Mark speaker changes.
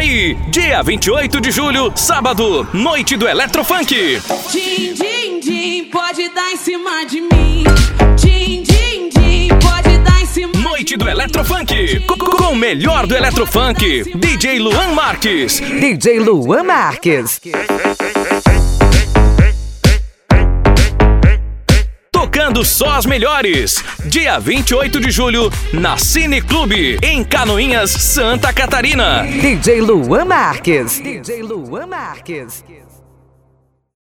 Speaker 1: aí, dia 28 de julho, sábado, noite do Eletrofunk.
Speaker 2: Din, din, din, pode dar em cima de mim. Din, din, din, pode dar em cima.
Speaker 1: Noite do Eletrofunk, com o melhor do Eletrofunk, DJ Luan Marques.
Speaker 3: DJ Luan Marques.
Speaker 1: Tocando só as melhores. Dia 28 de julho, na Cine Clube, em Canoinhas, Santa Catarina.
Speaker 3: DJ Luan Marques. DJ Luan Marques.